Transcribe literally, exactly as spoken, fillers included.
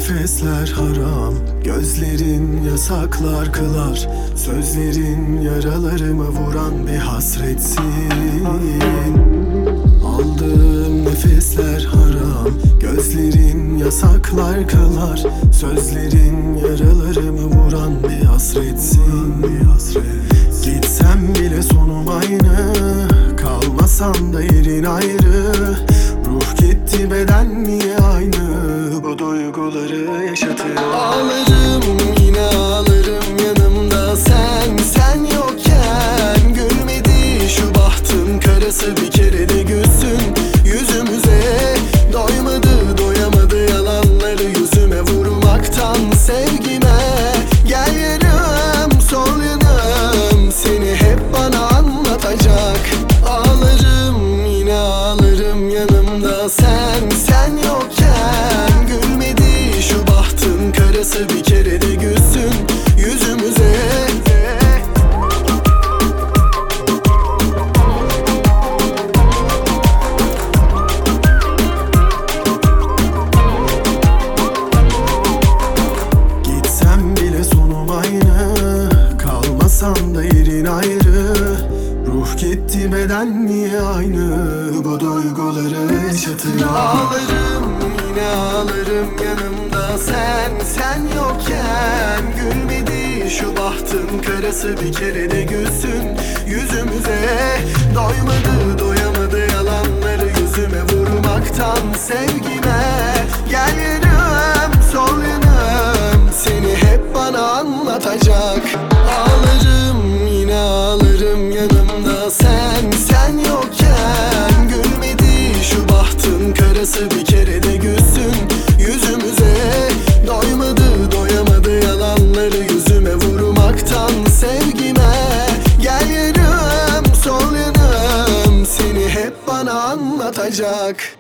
nefesler haram, gözlerin yasaklar kılar. Sözlerin yaralarımı vuran bir hasretsin. Aldığım nefesler haram, gözlerin yasaklar kılar. Sözlerin yaralarımı vuran bir hasretsin, bir hasret. Gitsem bile sonum aynı, kalmasam da yerin ayrı. Ruh gitti, beden niye aynı? Bu duyguları yaşatıyor. Ağlarım, yine ağlarım yanımda sen. Sen yokken gülmedi şu bahtın karası. Bir kere de gülsün yüzümüze. Doymadı, doyamadı yalanları yüzüme vurmaktan sevgime. Gel yanım, sol yanım, seni hep bana anlatacak. Ağlarım, yine ağlarım yanımda sen. Sen yokken gülmedi şu bahtın karası. Bir kere de gülsün yüzümüze. Gitsem bile sonum aynı, kalmasam da yerin ayrı. Ruh gitti, beden niye aynı? Bu duyguları yaşatıyor. Ağlarım, yine ağlarım yanımda sen. Sen yokken gülmedi şu bahtın karası. Bir kere de gülsün yüzümüze. Doymadı, doyamadı yalanları yüzüme vurmaktan sevgime. Gel yanım, sol yanım, seni hep bana anlatacak. Ağlarım, yine ağlarım yanımda sen. Sen yokken gülmedi şu bahtın karası. Bir kere de gülsün yüzümüze. Doymadı, doyamadı yalanları yüzüme vurmaktan sevgime. Gel yanım, sol yanım, seni hep bana anlatacak.